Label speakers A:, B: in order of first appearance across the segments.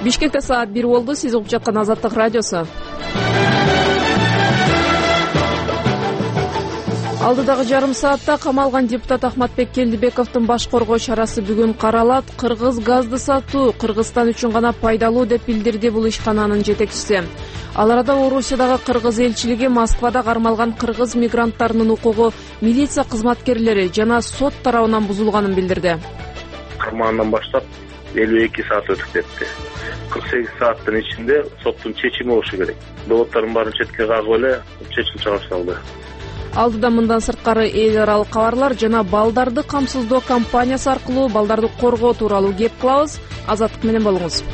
A: Бишкекте саат 1 болду. Сиз угуп жаткан Азаттык радиосу. Алдыдагы жарым саатта камалган депутат Ахматбек Келдибековдун баш коргоо чарасы бүгүн каралат. Кыргыз газды сатуу Кыргызстан үчүн гана пайдалуу деп билдирди бул ишкананын жетекчиси. Ал арада Орусиядагы кыргыз элчилиги Москвада кармалган кыргыз мигранттарынын укугу милиция кызматкерлери жана сот тарабынан бузулганын билдирди.
B: Кармагандан баштап 52 саат өтүп кетти. 48 сааттын ичинде соттун чечими болушу керек. Доводдордун баарын четке кагып эле чечим чыгарышалды.
A: Алдыда мындан сырткары эл аралык кабарлар жана балдарды камсыздоо компаниясы аркылуу балдарды коргоо тууралуу кеп кылабыз. Азаттык менен болуңуз.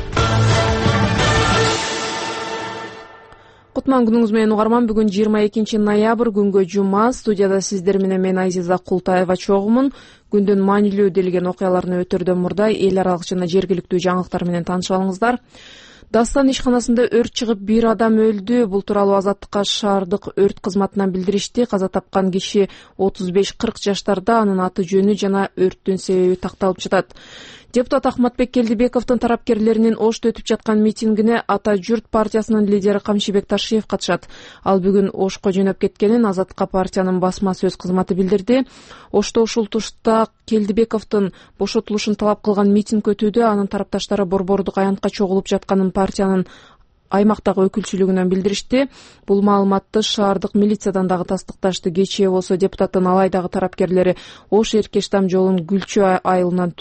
A: Кутман күнүңүз менен угарман. Бүгүн 22 ноябрь күнгө жума. Студияда сиздер менен мен Айзиза Култаева чогумун. Күндүн маанилүү делген окуяларын өтөрдөн мурда эл аралык жана жергиликтүү жаңылыктар менен таанышып алыңыздар. Дастан ишканасында өрт чыгып 1 адам өлдү. Бул тууралуу Азаттыкка шаардык өрт кызматынан билдиришти. Каза тапкан киши 35-40 жаштарда, анын аты жөнү жана өрттүн себеби такталып жатат. Депутат Ахматбек Келдибековдун тарапкерлеринин Ошто өтүп жаткан митингине Ата журт партиясынын лидери Камшибек Ташиев катышат. Ал бүгүн Ошко жөнөп кеткенин Азаттыкка партиянын басма сөз кызматы билдирди. Ошто ушул тушта Келдибековдун бошотулушун талап кылган митинг өтүүдө, анын тарапташтары борбордук аянтка чогулуп жатканын партиянын аймактагы өкүлчүлүгүнөн билдиришти. Бул маалыматты шаардык милициядан дагы тастыкташты. Кечээ болсо депутаттын алайдагы тарапкерлери Ош Эркештам жолун Гүлчө айылынан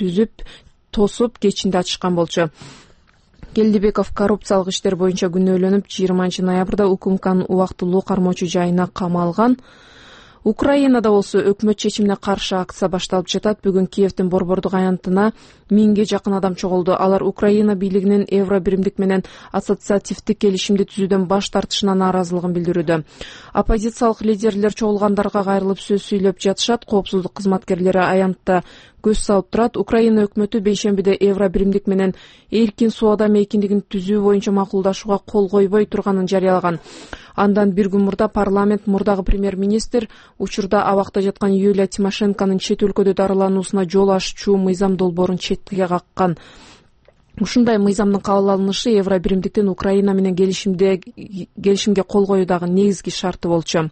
A: тосуп кечинде ачышкан болчу. Келдибеков коррупциялык иштер боюнча күнөөлөнүп 20 ноябрда УКМКнын убактылуу кармоочу жайына камалган. Украинада болсо өкмөт чечимине каршы акция башталып жатат. Бүгүн Киевдин борбордук аянтына 1000ге жакын адам чогулду. Алар Украина бийлигинин Евро биримдик менен ассоциативдик келишимди түзүүдөн баш тартышына нааразылыгын билдирүүдө. Оппозициялык лидерлер чогулгандарга кайрылып сөз сүйлөп жатышат. Коопсуздук кызматкерлери аянтта көз салып турат. Украина өкмөтү бейшембиде Евро биримдик менен эркин соода мейкиндигин түзүү боюнча макулдашууга кол койбой турганын жарыялаган. Андан bir күн мурда парламент мурдагы премьер-министр учурда абакта жаткан Юлия Тимошенконун чет өлкөдө дарылануусуна жол аччуу мыйзам долбоорун четке каккан. Ушундай мыйзамдын кабыл алынышы Евро биримдиктин Украина менен келишимге кол коюудагы негизги шарты болчу.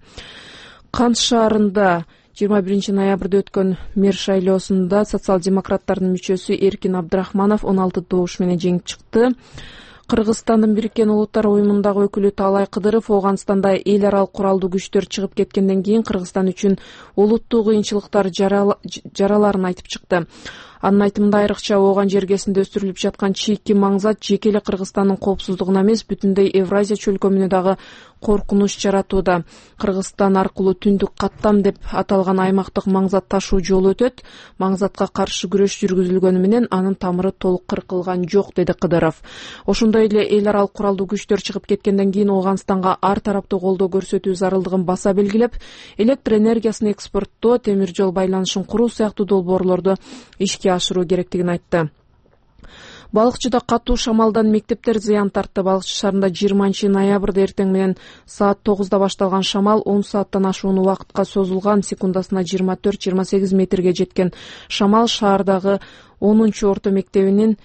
A: Кант шаарында 21 ноябрда өткөн мэр шайлоосунда социал-демократтардын мүчөсү Эркин Абдрахманов 16 добуш менен жеңип чыкты. Кыргызстандын Бириккен Улуттар уюмундагы өкүлү Таалай Кыдыров Ооганстанда эл аралык куралдуу күчтөр чыгып кеткенден кийин Кыргызстан үчүн олуттуу кыйынчылыктар жараларын айтып чыкты. Анын айтымында айрыкча Ооган жергесинде өстүрүлүп жаткан чийки маңзат жеке эле Кыргызстандын коопсуздугуна эмес, бүтүндөй Евразия чөлкөмүнө дагы коркунуч жаратууда. Кыргызстан аркылуу түндүк каттам деп аталган аймактык маңзат ташуу жолу өтөт. Маңзатка каршы күрөш жүргүзүлгөнү менен анын тамыры толук кыркылган жок, деди Кыдыров. Ошондой эле эл аралык куралдуу күчтөр чыгып кеткенден кийин Ооганстанга ар тараптуу колдоо көрсөтүү зарылдыгын баса белгилеп, электр энергиясын экспорттоо, темир жол байланышын куруу сыяктуу долбоорлорду ишке ашыруу керектигин айтты. Балыкчыда катуу шамалдан мектептер зыян тартты. Балыкчы шаарында 20 ноябрда эртең менен саат 9-да башталган шамал 10 сааттан ашуун убакытка созулган. Секундасына 24-28 метрге жеткен шамал шаардагы 10-орто мектебинин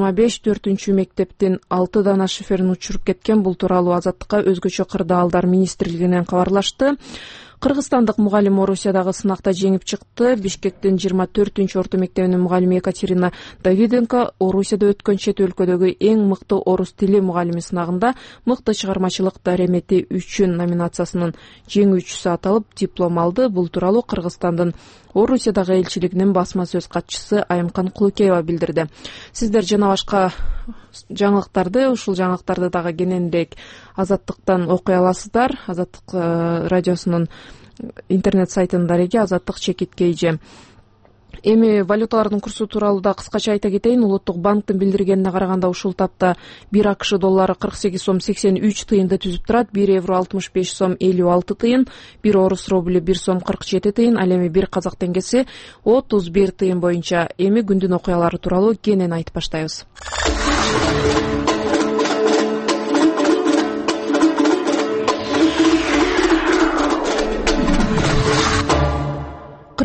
A: 25-4 мектептин 6 дана шиферин учуруп кеткен. Бул тууралуу Азаттыкка өзгөчө кырдаалдар министрлигинен кабарлашты. Кыргызстандык мугалим Орусиядагы сынакта жеңип чыкты. Бишкектин 24-орто мектебинин мугалими Екатерина Давиденко Орусияда өткөн чет өлкөдөгү эң мыкты орус тили мугалими сынагында мыкты чыгармачылык даремети үчүн номинациясынын жеңүүчүсү аталып диплом алды. Бул тууралуу Кыргызстандын Орусиядагы элчилигинин басма сөз катчысы Айымкан Кулукеева билдирди. Сиздер жана башка жаңылыктарды, ушул жаңылыктарды дагы кененирээк Азаттыктан окуй аласыздар. Азаттык радиосунун интернет сайтында реги Азаттык _KG. Эми валюталардын курсу тууралуу да кыскача айта кетейин. Улуттук банктын билдиргенине караганда ушул тапта 1 АКШ доллары 48 сом 83 тыйынды түзүп турат. 1 евро 65 сом 56 тыйын, 1 орус рублю 1 сом 47 тыйын, ал эми 1 казак теңгеси 31 тыйын боюнча. Эми күндүн окуялары тууралуу кенен айтып баштайбыз.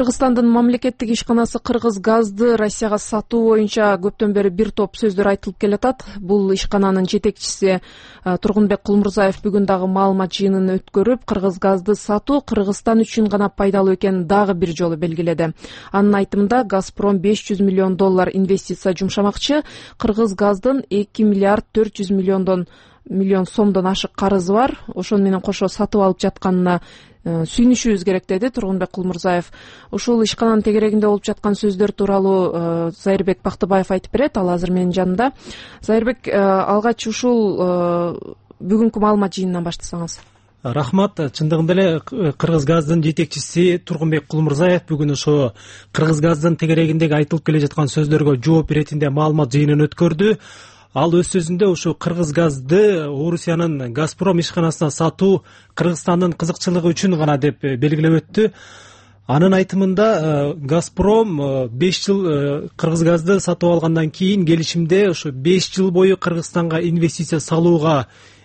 A: Кыргызстандын мамлекеттик ишканасы Кыргыз газды Россияга сатуу боюнча көптөн бери бир топ сөздөр айтылып келатат. Бул ишкананын жетекчиси Тургунбек Кулмурзаев бүгүн дагы маалымат жыйынын өткөрүп, Кыргыз газды сатуу Кыргызстан үчүн гана пайдалуу экенин дагы бир жолу белгиледи. Анын айтымында Газпром $500 миллион инвестиция жумшамакчы. Кыргыз газдын 2 миллиард 400 миллион сомдон ашык карызы бар. Ошону менен кошо сатып алып жатканына сүйүнүшүбүз керек, деди Тургунбек Кулмурзаев. Ушул ишкананын тегерегинде болуп жаткан сөздөр тууралуу Зайырбек Бактыбаев айтып берет. Ал азыр менин жанымда. Зайырбек, алгач ушул бүгүнкү маалымат жыйынынан баштасаңыз.
C: Рахмат. Чындыгында эле Кыргыз газдын жетекчиси Тургунбек Кулмурзаев бүгүн ошо Кыргыз газдын тегерегиндеги айтылып келе жаткан сөздөргө жооп беретинде маалымат жыйынын өткөрдү. Ал өз сөзүндө ошо Кыргыз газды Орусиянын Газпром ишканасына сатуу Кыргызстандын кызыкчылыгы үчүн гана деп белгилеп өттү. Анын айтымында Газпром 5 жыл Кыргыз газды сатып алгандан кийин келишимде ошо 5 жыл бою Кыргызстанга инвестиция салуу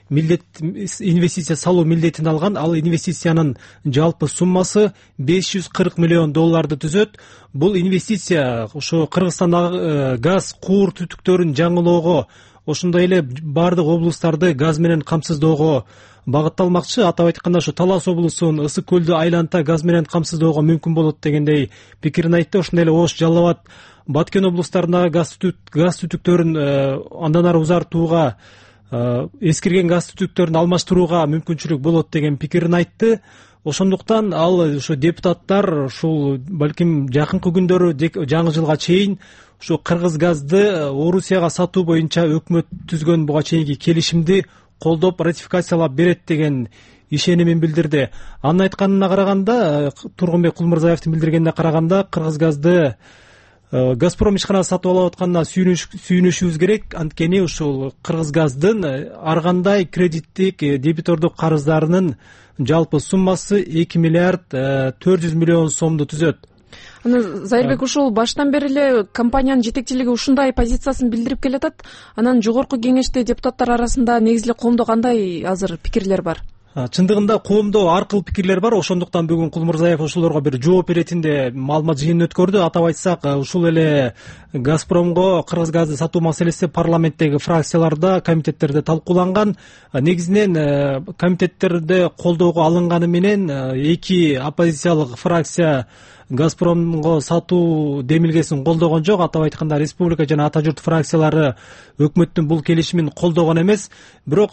C: милдетин алган. Ал инвестициянын жалпы суммасы $540 миллион түзөт. Бул инвестиция ошо Кыргызстандагы газ куур түтүктөрүн жаңылоого, ошондой эле бардык облустарды газ менен камсыздоого багытталмакчы. Атап айтканда ошо Талас облусун, Ысык көлдү айланта газ менен камсыздоого мүмкүн болот дегендей пикирин айтты. Ошондой эле Ош, Жалал Абад, Баткен облустарындагы газ түтүктөрүн андан ары узартууга, эскирген газ түтүктөрүн алмаштырууга мүмкүнчүлүк болот деген пикирин айтты. Ошондуктан ал ошо депутаттар ушул балким жакынкы күндөрү жаңы жылга чейин ушу Кыргыз газды Орусияга сатуу боюнча өкмөт түзгөн буга чейинки келишимди колдоп ратификациялап берет деген ишенимин билдирди. Анын айтканына караганда, Тургунбек Кулмурзаевдин билдиргенине караганда, Кыргыз газды Газпром ишканасы сатып алып атканына сүйүнүшүбүз керек. Анткени ушул Кыргыз газдын ар кандай кредиттик, дебитордук карыздарынын жалпы суммасы 2 миллиард 400 миллион сомду түзөт.
A: Зайырбек, ушул баштан бери эле компаниянын жетекчилиги ушундай позициясын билдирип келатат. Анан жогорку кеңеште депутаттар арасында негизи эле коомдо кандай азыр пикирлер бар?
C: Чындыгында коомдо ар кыл пикирлер бар. Ошондуктан бүгүн Кулмурзаев ошолорго бир жооп беретинде маалымат жыйынын өткөрдү. Атап айтсак, ушул эле Газпромго Кыргыз газды сатуу маселеси парламенттеги фракцияларда, комитеттерде талкууланган. Негизинен комитеттерде колдоого алынганы менен эки оппозициялык фракция Газпромго сатуу демилгесин колдогон жок. Атап айтканда, Республика жана Ата журт фракциялары өкмөттүн бул келишимин колдогон эмес. Бирок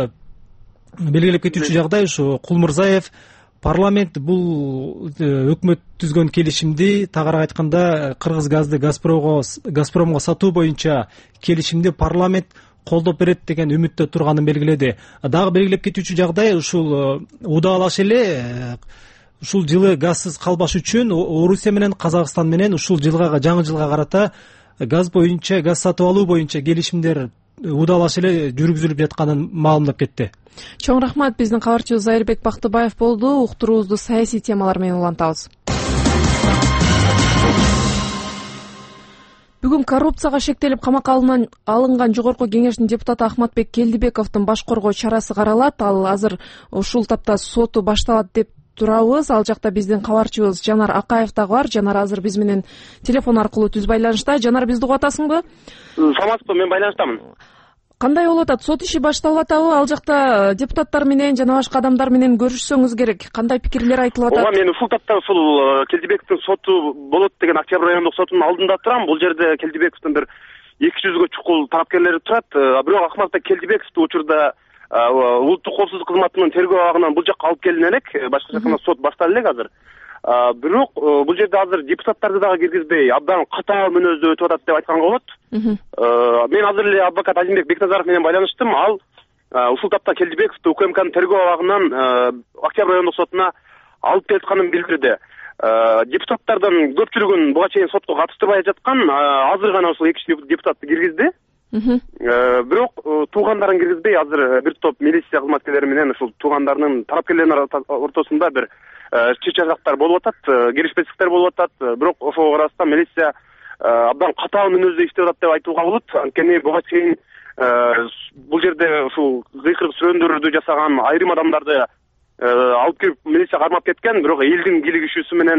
C: белгилеп кетүүчү жагдай ушу Кулмурзаев парламент бул өкмөт түзгөн келишимди, тагыраак айтканда Кыргыз газды Газпромго сатуу боюнча келишимди парламент колдоп берет деген үмүттө турганын белгиледи. Дагы белгилеп кетүүчү жагдай ушул удаалаш эле ушул жылы газсыз калбаш үчүн Орусия менен Казакстан менен ушул жаңы жылга карата газ боюнча, газ сатып алуу боюнча келишимдер удаалаш эле жүргүзүлүп жатканын маалымдап кетти.
A: Чоң рахмат. Биздин кабарчыбыз Зайырбек Бактыбаев болду. Уктуруубузду саясий темалар менен улантабыз. Бүгүн коррупцияга шектелип камакка алынган жогорку кеңештин депутаты Ахматбек Келдибековдун баш коргоо чарасы каралат. Ал азыр ушул тапта соту башталат деп турабыз. Ал жакта биздин кабарчыбыз Жанар Акаев дагы бар. Жанар азыр биз менен телефон аркылуу түз байланышта. Жанар, бизди угуп атасыңбы?
B: Саламатсызбы, мен байланыштамын.
A: Кандай болуп атат? Сот иши башталып атабы? Ал жакта депутаттар менен жана башка адамдар менен көрүшсөңүз керек. Кандай пикирлер айтылып атат?
B: Ооба, мен ушул тапта ушул Келдибековдун соту болот деген Октябрь райондук сотунун алдында турам. Бул жерде Келдибековдун бир 200га чукул тарапкерлери турат. Бирок Ахматбек Келдибековду учурда улуттук коопсуздук кызматынын тергөө абагынан бул жакка алып келине элек. Башкача айтканда сот башталды элек азыр. Бирок бул жерде азыр депутаттарды дагы киргизбей, абдан катаал мүнөздө өтүп атат деп айтканга болот. Мен азыр эле адвокат Азимбек Бекназаров менен байланыштым. Ал ушул тапта Келдибековду УКМКнын тергөө абагынан Октябрь райондук сотуна алып келатканын билдирди. Депутаттардын көпчүлүгүн буга чейин сотко катыштырбай жаткан, азыр гана ушул 2 депутатты киргизди. Бирок туугандарын киргизбей, азыр бир топ милиция кызматкерлери менен ушул туугандарынын тарапкерлеринин ортосунда бир чычагактар болуп атат, келишпестиктер болуп атат. Бирок ошого карабастан милиция абдан катаал мүнөздө иштеп атат деп айтууга болот. Анткени буга чейин бул жерде ушул кыйкырык сүрөндөрдү жасаган айрым адамдарды алып кирип милиция кармап кеткен. Бирок элдин кийлигишүүсү менен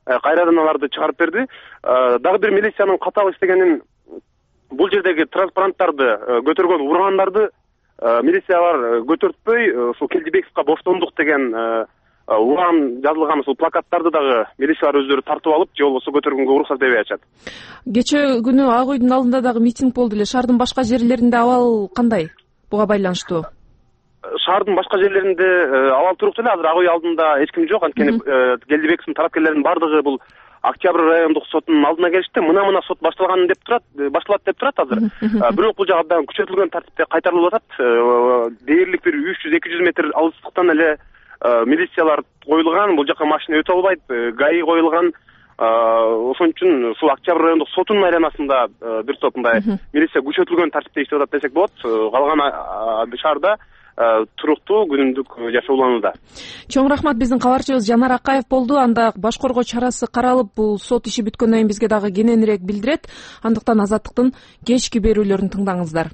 B: кайрадан аларды чыгарып берди. Дагы бир милициянын катаал иштегенин, бул жердеги транспаранттарды көтөргөн ургандарды милициялар көтөртпөй, ушул Келдибековго боштондук деген уран жазылган ушул плакаттарды дагы милициялар өздөрү тартып алып, же болбосо көтөргөнгө уруксат бербей атышат.
A: Кече күнү Ак үйдүн алдында дагы митинг болду эле. Шаардын башка жерлеринде абал кандай? Буга байланыштуу.
B: Шаардын башка жерлеринде абал туруктуу эле. Азыр Ак үй алдында эч ким жок. Анткени Келдибековдун тарапкерлеринин бардыгы бул Октябрь райондук сотунун алдына келишти. Мына сот башталган деп турат, башталат деп турат азыр. Бирок бул жак абдан күчөтүлгөн тартипте кайтарылып атат. Дээрлик бир 300-200 метр алыстыктан эле милициялар коюлган. Бул жака машина өтө албайт, ГАИ коюлган. Ошон үчүн ушул Октябрь райондук сотунун айланасында бир топ мындай милиция күчөтүлгөн тартипте иштеп атат десек болот. Калган шаарда туруктуу күнүмдүк жашооланууда.
A: Чоң рахмат. Биздин кабарчыбыз Жанар Акаев болду. Анда баш коргоо чарасы каралып, бул сот иши бүткөндөн кийин бизге дагы кененирээк билдирет. Андыктан Азаттыктын кечки берүүлөрүн тыңдаңыздар.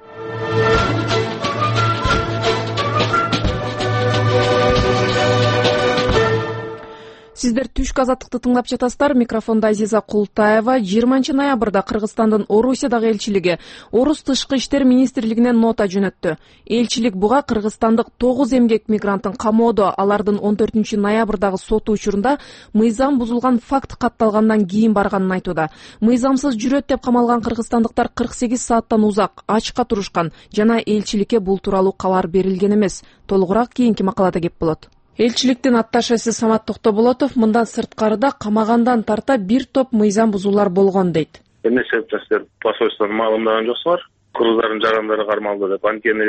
A: Сиздер түшкү Азаттыкты тыңдап жатасыздар. Микрофонда Азиза Култаева. 20 ноябрда Кыргызстандын Орусиядагы элчилиги Орус тышкы иштер министрлигинен нота жөнөттү. Элчилик буга кыргызстандык 9 эмгек мигранттын камоодо алардын 14 ноябрдагы сот учурунда мыйзам бузулган факт катталгандан кийин барганын айтууда. Мыйзамсыз жүрөт деп камалган кыргызстандыктар 48 сааттан узак ачка турушкан жана элчиликке бул тууралуу кабар берилген эмес. Толугураак кийинки макалада кеп болот. Элчиликтин атташеси Самат Токтоболотов мындан сырткарыда камагандан тарта бир топ мыйзам бузуулар болгон дейт.
D: Эмне себептен сиздер посольствону маалымдаган жоксуңар? Кыргыздардын жарандары кармалды деп. Анткени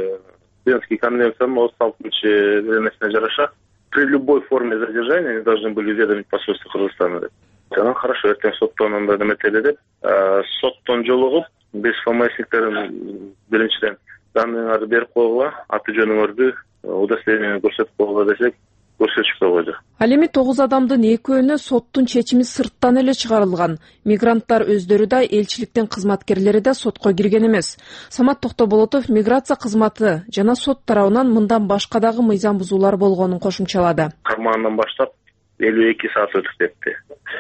D: Венский конвенциянын 36-чы беренесине жараша при любой форме задержания они должны были уведомить посольство Кыргызстана деп. Жана хорошо, эртең соттон анда неметели деп. Соттон жолугуп, без ФМСниктерин биринчиден данныйыңарды берип койгула, аты жөнүңөрдү удостоверение көрсөтүп койгула десек, көрсөтүшпөй койду.
A: Ал эми 9 адамдын экөөнө соттун чечими сырттан эле чыгарылган. Мигранттар өздөрү да, элчиликтин кызматкерлери да сотко кирген эмес. Самат Токтоболотов миграция кызматы жана сот тарабынан мындан башка дагы мыйзам бузуулар болгонун кошумчалады.
D: Кармагандан баштап 52 саат өтүп кетти.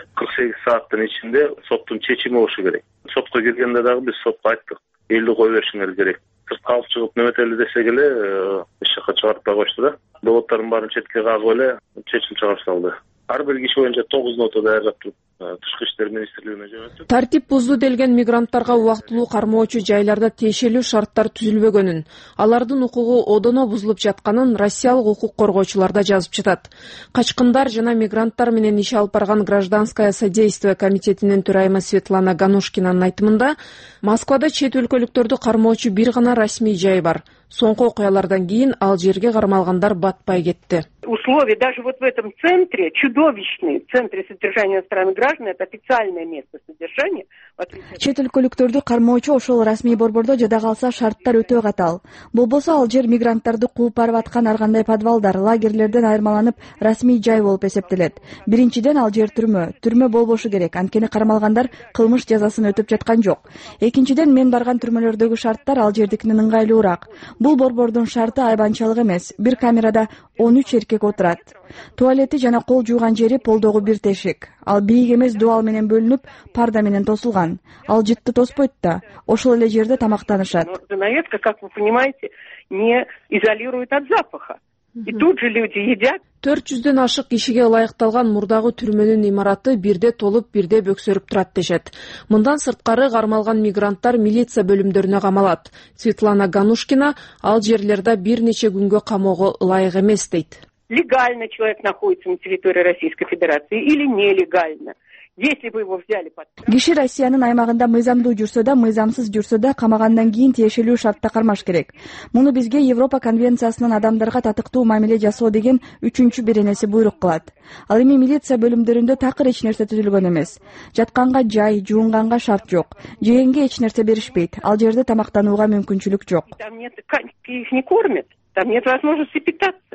D: 48 сааттын ичинде соттун чечими болушу керек. Сотко киргенде дагы биз сотко айттык, элди кое беришиңер керек. Сыртка алып чыгып неметели десек эле эч жака чыгарып койчу да. Доводдордун баарын четке кагып эле чечим чыгарып салды. Ар бир киши боюнча 9 нота даярдап туруп Тышкы иштер министрлигине жөнөттүк.
A: Тартип бузду делген мигранттарга убактылуу кармоочу жайларда тиешелүү шарттар түзүлбөгөнүн, алардын укугу одоно бузулуп жатканын россиялык укук коргоочулар да жазып жатат. Качкындар жана мигранттар менен иш алып барган гражданское содействие комитетинин төрайымы Светлана Ганушкинанын айтымында, Москвада чет өлкөлүктөрдү кармоочу бир гана расмий жай бар. Соңку окуялардан кийин ал жерге кармалгандар батпай кетти.
E: Условия даже вот в этом центре, чудовищный центре содержания иностранных граждан, это официальное место содержания.
F: Чет өлкөлүктөрдү кармоочу ошол расмий борбордо жада калса шарттар өтө катаал. Болбосо ал жер мигранттарды кууп барып аткан ар кандай подвалдар, лагерлерден айырмаланып расмий жай болуп эсептелет. Биринчиден ал жер түрмө болбошу керек, анткени кармалгандар кылмыш жазасын өтөп жаткан жок. Экинчиден мен барган түрмөлөрдөгү шарттар ал жердикинен ыңгайлуураак. Бул борбордун шарты айбанчалык эмес. Бир камерада 13 эркек отурат. Туалети жана кол жууган жери полдогу бир тешик. Ал бийик эмес дуал менен бөлүнүп, парда менен тосулган. Ал жытты тоспойт да. Ошол эле жерде тамактанышат.
E: Занавеска, как вы понимаете, не изолирует от запаха. И тут же люди едят.
A: 400дөн ашык кишиге ылайыкталган мурдагы түрмөнүн имараты бирде толуп, бирде бөксөрүп турат дешет. Мындан сырткары кармалган мигранттар милиция бөлүмдөрүнө камалат. Светлана Ганушкина ал жерлерде бир нече күнгө камоого ылайык эмес дейт.
E: Легально человек находится на территории Российской Федерации или нелегально. Если вы его взяли под...
F: Киши Россиянын аймагында мыйзамдуу жүрсө да, мыйзамсыз жүрсө да камагандан кийин тиешелүү шартта кармаш керек. Муну бизге Европа конвенциясынын адамдарга татыктуу мамиле жасоо деген 3-чү беренеси буйрук кылат. Ал эми милиция бөлүмдөрүндө такыр эч нерсе түзүлгөн эмес. Жатканга жай, жуунганга шарт жок. Жегенге эч нерсе беришпейт. Ал жерде тамактанууга мүмкүнчүлүк жок.
E: Там нет, их не кормят. Там нет возможности питаться.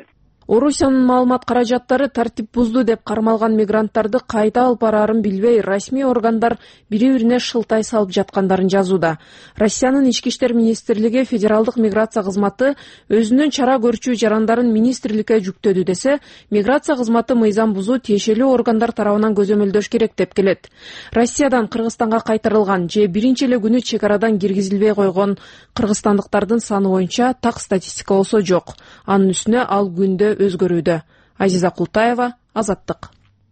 A: Орусиянын маалымат каражаттары тартип бузду деп кармалган мигранттарды кайда алып бараарын билбей, расмий органдар бири-бирине шылтай салып жаткандарын жазууда. Россиянын ички иштер министрлиги федералдык миграция кызматы өзүнүн чара көрчү жарандарын министрликке жүктөдү десе, миграция кызматы мыйзам бузуу тиешелүү органдар тарабынан көзөмөлдөш керек деп келет. Россиядан Кыргызстанга кайтарылган же биринчи эле күнү чек арадан киргизилбей койгон кыргызстандыктардын саны боюнча так статистика болсо жок. Анын үстүнө ал күндө өзгөрүүдө. Азиза Култаева, Азаттык.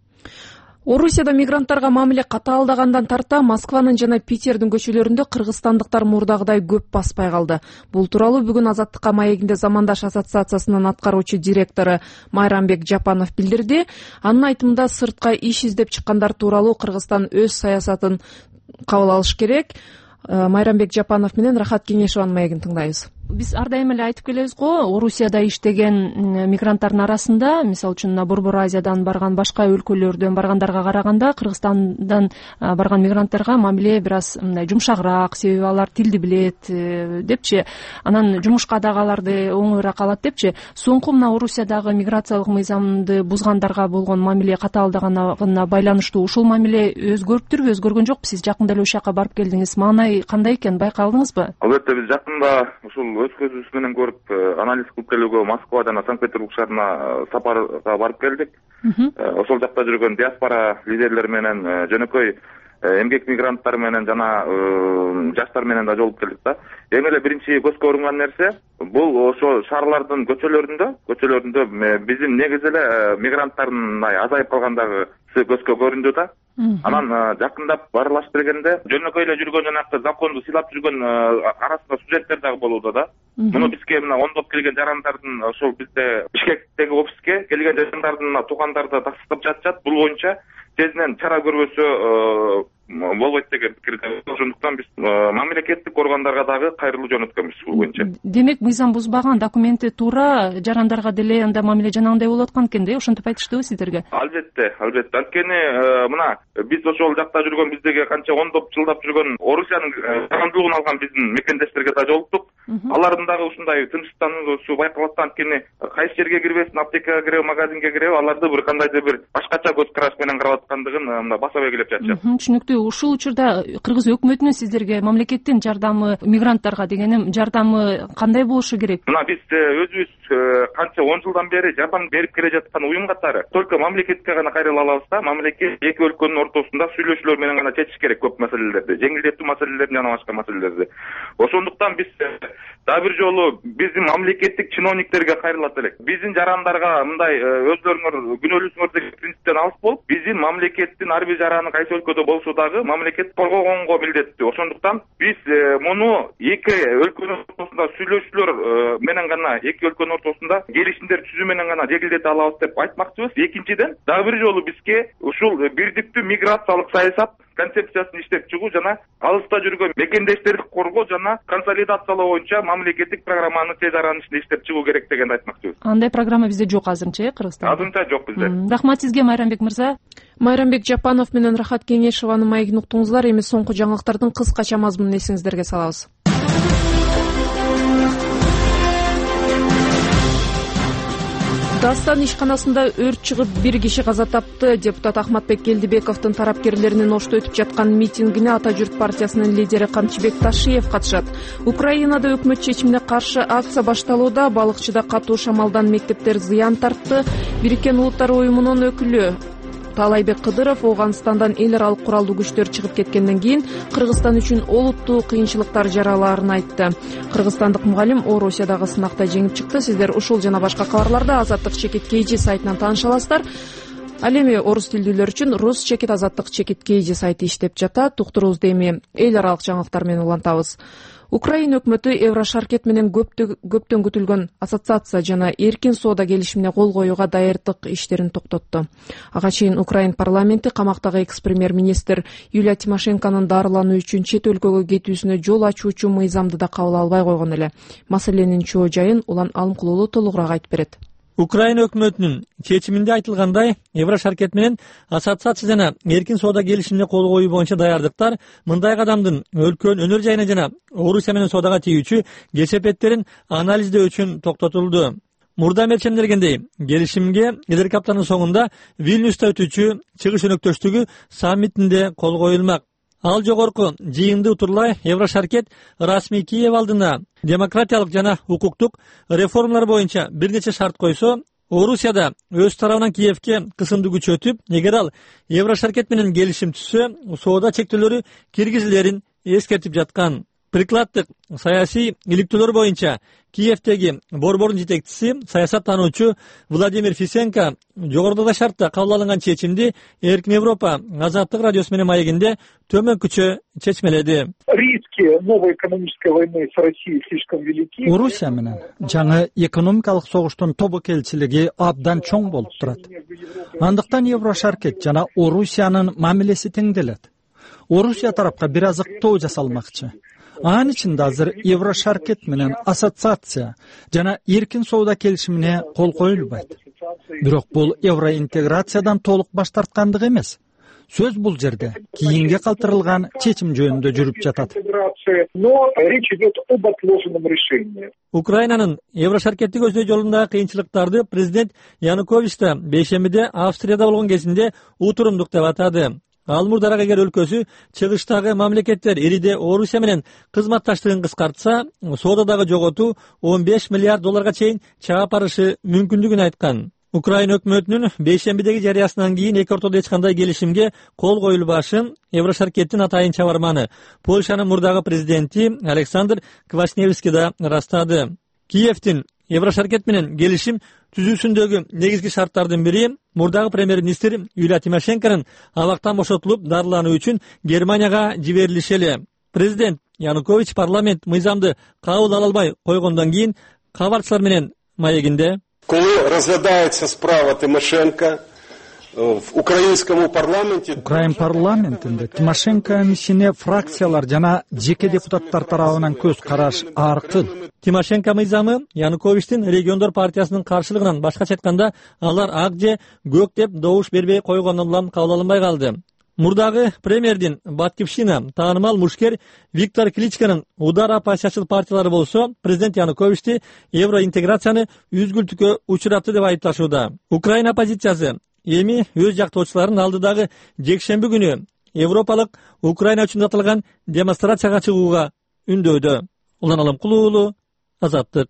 A: Орусияда мигранттарга мамиле катаалдагандан тарта Москванын жана Питердин көчөлөрүндө кыргызстандыктар мурдагыдай көп баспай калды. Бул тууралуу бүгүн Азаттыкка маегинде Замандаш ассоциациясынын аткаруучу директору Майрамбек Жапанов билдирди. Анын айтымында сыртка иш издеп чыккандар тууралуу Кыргызстан өз саясатын кабыл алыш керек. Майрамбек Жапанов менен Рахат Кеңешованын маегин тыңдайбыз. Биз ар дайым эле айтып келебиз го, Орусияда иштеген мигранттардын арасында, мисалы үчүн Борбор Азиядан барган, башка өлкөлөрдөн баргандарга караганда Кыргызстандан барган мигранттарга мамиле бир аз мындай жумшагыраак, себеби алар тилди билет депчи, анан жумушка дагы аларды оңоюраак алат депчи. Соңку мына Орусиядагы миграциялык мыйзамды бузгандарга болгон мамиле катаалдаганына байланыштуу ушул мамиле өзгөрүптүрбү, өзгөргөн жокпу? Сиз жакында эле ушул жака барып келдиңиз. Маанай кандай экен, байкадыңызбы?
G: Албетте, биз жакында ушул өз көзүбүз менен көрүп, анализ кылып келүүгө Москва жана Санкт-Петербург шаарына сапарга барып келдик. Ошол жакта жүргөн диаспора лидерлери менен, жөнөкөй эмгек мигранттар менен жана жаштар менен да жолугуп келдик да. Эң эле биринчи көзгө урунган нерсе бул ошо шаарлардын көчөлөрүндө биздин негизи эле мигранттардын азайып калгандыгы көзгө көрүндү да. Анан жакындап барылашып бергенде жөнөкөй эле жүргөн жанакы законду сыйлап жүргөн арасында студенттер дагы болууда да. Муну бизге мына ондоп келген жарандардын ошол бизде Бишкектеги офиске келген жарандардын туугандары да тастап жатышат. Бул боюнча тезинен чара көрбөсө болбойт деген пикирде. Ошондуктан биз мамлекеттик органдарга дагы кайрылуу жөнөткөнбүз бул боюнча. Демек,
A: мыйзам бузбаган, документи туура, жарандарга деле анда мамиле жанагындай болуп аткан экен да, ошентип айтыштыбы сиздерге?
G: Албетте. Анткени мына биз ошол жакта жүргөн, биздеги канча ондоп жылдап жүргөн Орусиянын жарандуулугун алган биздин мекендештерге да жолуктук. Алардын дагы ушундай тынчтануусу байкалат. Анткени кайсы жерге кирбесин, аптекага киреби, магазинге киреби, аларды бир кандайдыр бир башкача көз караш менен карап аткандыгын мына баса белгилеп жатышат.
A: Түшүнүктүү. Ушул учурда Кыргыз өкмөтүнүн сиздерге мамлекеттин жардамы, мигранттарга дегеним жардамы кандай болушу керек?
G: Мына биз өзүбүз канча 10 жылдан бери жардам берип келе жаткан уюм катары только мамлекетке гана кайрыла алабыз да. Мамлекет эки өлкөнүн ортосунда сүйлөшүүлөр менен гана чечиш керек көп маселелерди, жеңилдетүү маселелерин жана башка маселелерди. Ошондуктан биз дагы бир жолу биздин мамлекеттик чиновниктерге кайрылат элек. Биздин жарандарга мындай өзлөрүңөр күнөөлүүсүңөр деген принциптен алыс болуп, биздин мамлекеттин ар бир жараны кайсы өлкөдө болсо дагы мамлекет коргогонго милдеттүү. Ошондуктан биз муну эки өлкөнүн ортосунда сүйлөшүүлөр менен гана, эки өлкөнүн ортосунда келишимдер түзүү менен гана жеңилдете алабыз деп айтмакчыбыз. Экинчиден, дагы бир жолу бизге ушул бирдиктүү миграциялык саясат концепциясын иштеп чыгуу жана алыста жүргөн мекендештерди коргоо жана консолидациялоо боюнча мамлекеттик программаны тез аранын ичинде иштеп чыгуу керек дегенди айтмакчыбыз.
A: Андай программа бизде жок азырынча, Кыргызстанда?
G: Азырынча жок бизде.
A: Рахмат сизге, Майрамбек мырза. Майрамбек Жапанов менен Рахат Кеңешованын маегин уктуңуздар. Эми соңку жаңылыктардын кыскача мазмунун эсиңиздерге салабыз. Дастан ишканасында өрт чыгып, бир киши каза тапты. Депутат Ахматбек Келдибековдун тарапкерлеринин Ошто өтүп жаткан митингине Ата журт партиясынын лидери Камчыбек Ташиев катышат. Украинада өкмөт чечимине каршы акция башталууда. Балыкчыда катуу шамалдан мектептер зыян тартты. Бириккен Улуттар уюмунун өкүлү Талайбек Кыдыров Ооганстандан эл аралык куралдуу күчтөр чыгып кеткенден кийин Кыргызстан үчүн олуттуу кыйынчылыктар жаралаарын айтты. Кыргызстандык мугалим Орусиядагы сынакта жеңип чыкты. Сиздер ушул жана башка кабарларды Азаттык Чекит KG сайтынан тааныша аласыздар. Ал эми орус тилдүүлөр үчүн Рус Чекит Азаттык Чекит KG сайты иштеп жатат. Уктуруубузду эми эл аралык жаңылыктар менен улантабыз. Украина өкмөтү Еврошаркет менен көптөн күтүлгөн ассоциация жана эркин соода келишимине кол коюуга даярдык иштерин токтотту. Ага чейин Украин парламенти камактагы экс-премьер-министр Юлия Тимошенконун дарылануу үчүн чет өлкөгө кетүүсүнө жол ачуучу мыйзамды да кабыл албай койгон эле. Маселенин чоо жайын Улан Алымкулуулу толугураак айтып берет.
H: Украина өкмөтүнүн чечиминде айтылгандай, Еврошаркет менен ассоциация жана эркин соода келишимине кол коюу боюнча даярдыктар мындай кадамдын өлкөнүн өнөр жайына жана Орусия менен соодага тийүүчү кесепеттерин анализдөө үчүн токтотулду. мурда мелчемдергендей келишимге илгерки аптанын соңунда Вильнюста өтүүчү Чыгыш өнөктөштүгү саммитинде кол коюлмак. Ал жогорку жыйынды утурлай Еврошаркет расмий Киев алдына демократиялык жана укуктук реформалар боюнча бир нече шарт койсо, Орусия да өз тарабынан Киевке кысымды күчөтүп, эгер ал Еврошаркет менен келишим түзсө, соода чектөөлөрү киргизилерин эскертип жаткан. Прикладдык саясий иликтөөлөр боюнча Киевдеги борбордун жетекчиси, саясаттануучу Владимир Фисенко жогорудагы шартта кабыл алынган чечимди Эркин Европа азаттык радиосу менен маегинде төмөнкүчө чечмеледи.
I: Риски новой экономической войны с Россией слишком велики.
J: Орусия менен жаңы экономикалык согуштун тобокелчилиги абдан чоң болуп турат. Андыктан Еврошаркет жана Орусиянын мамилеси теңделет. Орусия тарапка бир азыктоо жасалмакчы. Анын ичинде азыр Еврошаркет менен ассоциация жана эркин соода келишимине кол коюлбайт. Бирок бул евроинтеграциядан толук баш тарткандык эмес. Сөз бул жерде кийинге калтырылган чечим жөнүндө жүрүп жатат.
I: Но речь идет об отложенном решении.
H: Украинанын Еврошаркетти көздөй жолундагы кыйынчылыктарды президент Янукович да бейшембиде Австрияда болгон кезинде утурумдук деп атады. Ал мурдараак эгер өлкөсү чыгыштагы мамлекеттер ириде Орусия менен кызматташтыгын кыскартса, соодадагы жоготуу 15 миллиард долларга чейин чыга барышы мүмкүндүгүн айткан. Украина өкмөтүнүн бейшембидеги жарыясынан кийин эки ортодо эч кандай келишимге кол коюлбашын Еврошаркеттин атайын чабарманы Польшанын мурдагы президенти Александр Квашневский да ырастады. Киевдин Еврошаркет менен келишим түзүүсүндөгү негизги шарттардын бири мурдагы премьер-министр Юлия Тимошенконун абактан бошотулуп дарылануу үчүн Германияга жиберилиши эле. Президент Янукович парламент мыйзамды кабыл ала албай койгондон кийин кабарчылар менен маегинде:
K: Коли розглядається справа Тимошенко в українському парламенті.
J: Украин парламентинде Тимошенконун ишине фракциялар жана жеке депутаттар тарабынан көз караш аркыл.
H: Тимошенко мыйзамы Януковичтин региондор партиясынын каршылыгынан башкача айтканда алар ак же көк деп добуш бербей койгондон улам кабыл алынбай калды. Мурдагы премьердин Батькивщина таанымал мушкер Виктор Кличконун удар оппозициячыл партиялары болсо, президент Януковичти евроинтеграцияны үзгүлтүккө учуратты деп айыпташууда. Украина оппозициясы эми өз жактоочуларын алдыдагы жекшемби күнү Европалык Украина үчүн аталган демонстрацияга чыгууга үндөдө. Улан Аламкулуу уулу, Азаттык.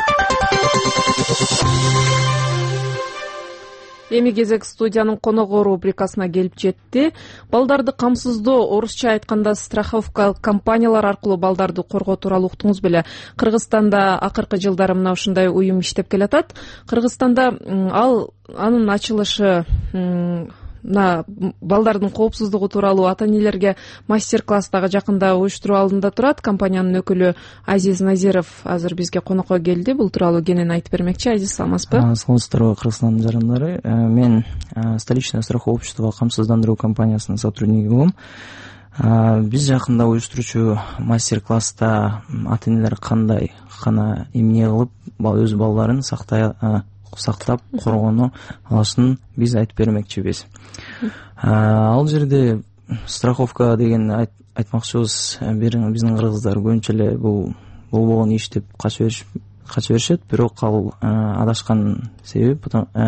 A: Эми кезек студиянын коногу рубрикасына келип жетти. Балдарды камсыздоо, орусча айтканда страховка компаниялар аркылуу балдарды коргоо тууралуу уктуңуз беле. Кыргызстанда акыркы жылдары мына ушундай уюм иштеп келатат. Кыргызстанда анын ачылышы балдардын коопсуздугу тууралуу ата-энелерге мастер-класс дагы жакында уюштуруу алдында турат. Компаниянын өкүлү Азиз Назиров азыр бизге конокко келди. Бул тууралуу кенен айтып бермекчи. Азиз, саламатсызбы?
L: Саламатсыздарбы, Кыргызстандын жарандары. Мен столичное страховое общество камсыздандыруу компаниясынын сотрудниги болом. Биз жакында уюштуруучу мастер-класста ата-энелер кандай гана эмне кылып өз балдарын сактап коргону алышын биз айтып бермекчибиз. Ал жерде страховка деген айтмакчыбыз, биздин кыргыздар көбүнчө эле бул болгон иш деп кача беришет, бирок ал адашкан себеп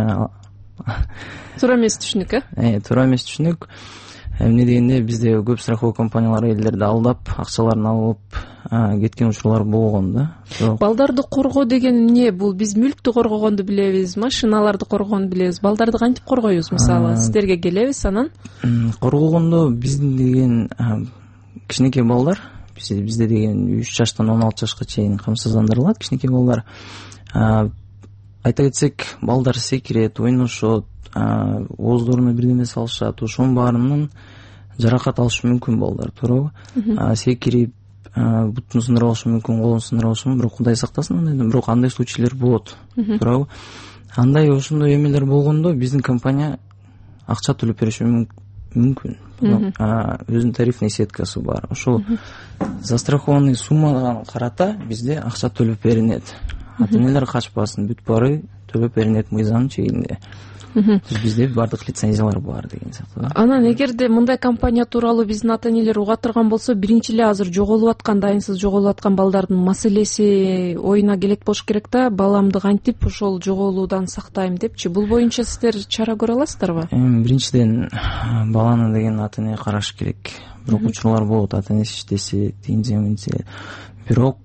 A: туура эмес түшүнүк.
L: Туура эмес түшүнүк. Эмне дегенде бизде көп страховый компаниялар элдерди алдап, акчаларын алып кеткен учурлар болгон да.
A: Балдарды коргоо деген эмне? Бул биз мүлктү коргогонду билебиз, машиналарды коргогонду билебиз. Балдарды кантип коргойбуз? Мисалы, сиздерге келебиз анан?
L: Коргогондо биздин деген кичинекей балдар, бизде деген 3 жаштан 16 жашка чейин камсыздандырылат кичинекей балдар. Айта кетсек, балдар секирет, ойношот, ооздоруна бирдеме салышат, ошонун баарынан жаракат алышы мүмкүн балдар, туурабы? Секирип, бутун сындырып алышы мүмкүн, колун сындырып алышы мүмкүн, бирок Кудай сактасын андайдан, бирок андай случайлар болот, туурабы? Андай ошондой эмелер болгондо биздин компания акча төлөп бериши мүмкүн. Өзүнүн тарифный сеткасы бар. Ошол застрахованный суммага карата бизде акча төлөп берилет. Ата-энелер качпасын, бүт баары төлөп берилет мыйзамдын чегинде. Бизде баардык лицензиялар бар деген сыяктуу.
A: Анан эгерде мындай компания тууралуу биздин ата энелер уга турган болсо, биринчи эле азыр жоголуп аткан, дайынсыз жоголуп аткан балдардын маселеси оюна келет болуш керек да, баламды кантип ошол жоголуудан сактайм депчи. Бул боюнча сиздер чара көрө аласыздарбы?
L: Биринчиден баланы деген ата эне караш керек. Бирок учурлар болот, ата энеси иштесе, тигинсе мынче. Бирок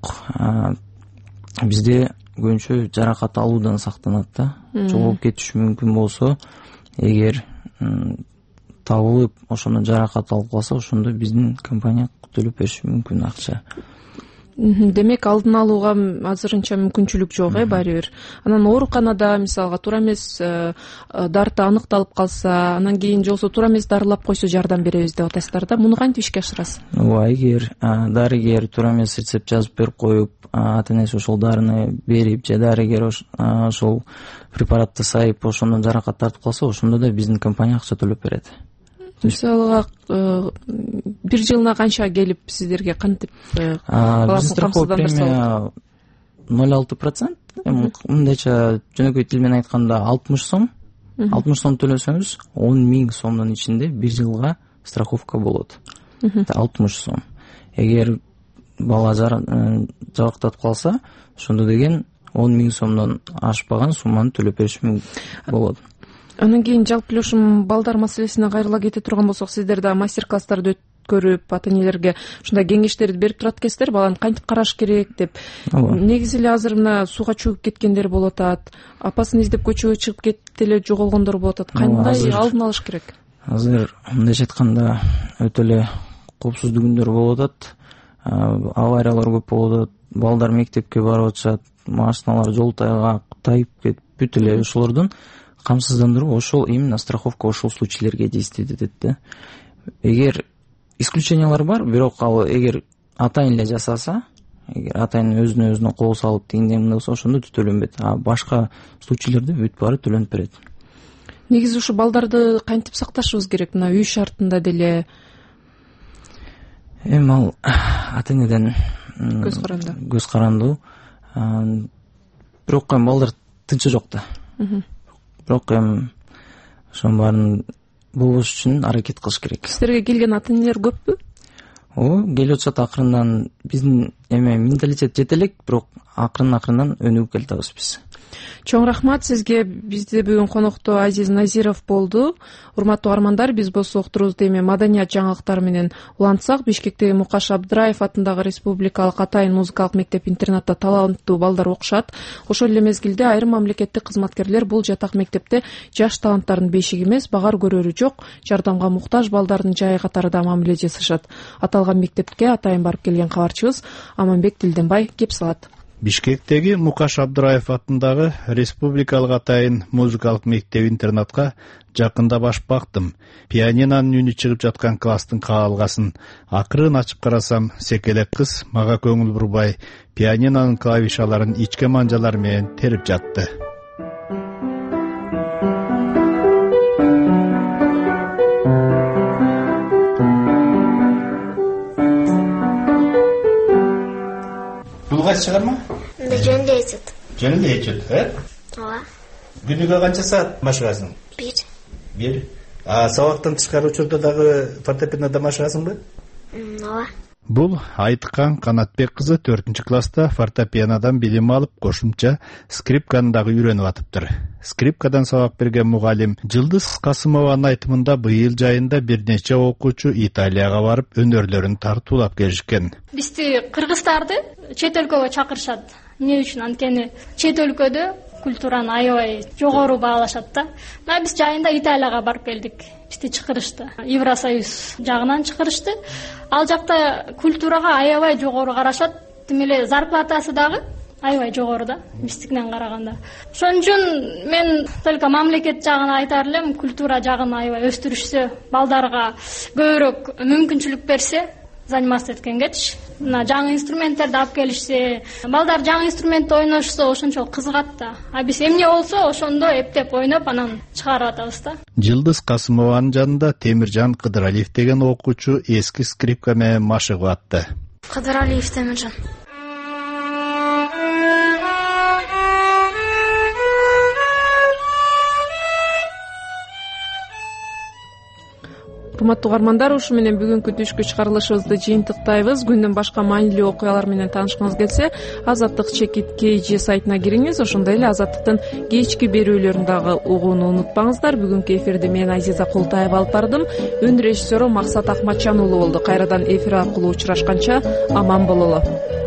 L: бизде көбүнчө жаракат алуудан сактанат да. Жоголуп кетиши мүмкүн болсо, эгер табылып ошондон жаракат алып калса, ошондо биздин компания төлөп бериши мүмкүн акча.
A: Демек алдын алууга азырынча мүмкүнчүлүк жок, баары бир. Анан ооруканада мисалга туура эмес дарты аныкталып калса, анан кийин жолсо туура эмес дарылап койсо жардам беребиз деп атасыздар да. Муну кантип ишке ашырасыз?
L: Ооба, эгер дарыгер туура эмес рецепт жазып берип коюп, ата энеси ошол дарыны берип, же дарыгер ошол препаратты сайып ошондон жаракат тартып калса, ошондо да биздин компания акча төлөп берет.
A: Мисалга бир жылына канча келип сиздерге кантип
L: страховка премия 0,6%, мындайча жөнөкөй тил менен айтканда 60 сом. 60 сом төлөсөңүз 10 000 сомдун ичинде бир жылга страховка болот. 60 сом. Эгер бала жабактатып калса, ошондо деген 10 000 сомдон ашпаган сумманы төлөп бериш мүмкүн болот.
A: Анан кийин жалпы эле ушул балдар маселесине кайрыла кете турган болсок, сиздер да мастер-класстарды өткөрүп, ата энелерге ушундай кеңештерди берип турат экенсиздер, баланы кантип караш керек деп. Негизи эле азыр мына сууга чөгүп кеткендер болуп атат, апасын издеп көчөгө чыгып кетип эле жоголгондор болуп атат. Кандай алдын алыш керек?
L: Азыр мындайча айтканда өтө эле коопсуздук күндөр болуп атат, авариялар көп болуп атат, балдар мектепке барып атышат, машиналар жол тайып кетип, бүт эле ошолордун камсыздандыруу ошол именно страховка ошол случайлерге действиет этет да. Эгер исключениялар бар, бирок ал эгер атайын эле жасаса, эгер атайын өзүнө кол салып тигиндей мындай болсо, ошондо төлөнбөйт. А башка случайларда бүт баары төлөнүп берет.
A: Негизи ушу балдарды кантип сакташыбыз керек? Мына үй шартында деле
L: ал ата энеден көз карандуу. Бирок балдар тынчы жок да. Бирок ошонун баарын болбош үчүн аракет кылыш керек.
A: Сиздерге келген ата энелер көппү?
L: Келип атышат акырындан. Биздин менталитет жете элек, бирок акырын-акырындан өнүгүп келатабыз биз.
A: Чоң рахмат сизге. Бизде бүгүн конокто Азиз Назиров болду. Урматтуу армандар, биз болсо уктурубузду эми маданият жаңылыктары менен улантсак, Бишкектеги Мукаш Абдраев атындагы республикалык атайын музыкалык мектеп-интернатта таланттуу балдар окушат. Ошол эле мезгилде айрым мамлекеттик кызматкерлер бул жатак мектепте жаш таланттардын бешиги эмес, багар көрөрү жок, жардамга муктаж балдардын жайы катарында мамиле жасашат. Аталган мектепке атайын барып келген кабарчыбыз Аманбек Дилденбай кеп салат.
M: Бишкектеги Мукаш Абдраев атындагы республикалык атайын музыкалык мектеп-интернатка жакында башып бактым. Пианинонун үнү чыгып жаткан класстын каалгасын акырын ачып карасам, секелек кыз мага көңүл бурбай, пианинонун клавишаларын ичке манжалар менен терип жатты.
N: Бул кайсы чыгарма? Жөнүндө этюд.
M: Жөнүндө этюд,
N: Ооба.
M: Күнүгө канча саат машыгасың? 1. Сабактан тышкары учурда дагы фортепианода машыгасыңбы?
N: Ооба.
M: Бул Айткан Канатбек кызы 4 класста фортепианодан билим алып, кошумча скрипканы дагы үйрөнүп атыптыр. Скрипкадан сабак берген мугалим Жылдыз Касымованын айтымында быйыл жайында бир нече окуучу Италияга барып өнөрлөрүн тартуулап келишкен.
O: Бизди кыргыздарды чет өлкөгө чакырышат. Эмне үчүн? Анткени чет өлкөдө культураны аябай жогору баалашат да. Мына биз жайында Италияга барып келдик. Бизди чакырышты. Евросоюз жагынан чакырышты. Ал жакта культурага аябай жогору карашат. Тим эле зарплатасы дагы аябай жогору да, биздикинен караганда. Ошон үчүн мен только мамлекет жагын айтар элем, культура жагын аябай өстүрүшсө, балдарга көбүрөөк мүмкүнчүлүк берсе, заниматься эткенгечи. Мына жаңы инструменттерди алып келишсе, балдар жаңы инструментти ойношсо ошончолук кызыгат да. А биз эмне болсо ошондо эптеп ойноп анан чыгарып атабыз да.
M: Жылдыз Касымованын жанында Темиржан Кыдыралиев деген окуучу эски скрипка менен машыгып атты.
N: Кыдыралиев Темиржан.
A: урматтуу угармандар, ушу менен бүгүнкү түшкү чыгарылышыбызды жыйынтыктайбыз. Күндүн башка маанилүү окуялар менен таанышкыңыз келсе, Азаттык чекит KG сайтына кириңиз. Ошондой эле Азаттыктын кечки берүүлөрүн дагы угууну унутпаңыздар. Бүгүнкү эфирди мен Азиза Култаева алып бардым. Үн режиссеру Максат Акматжан уулу болду. Кайрадан эфир аркылуу учурашканча аман бололу.